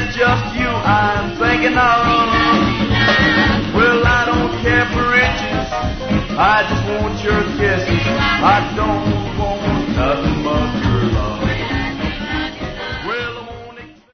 it's just you I'm thinking of. Well, I don't care for riches, I just want your kisses. I don't want nothing but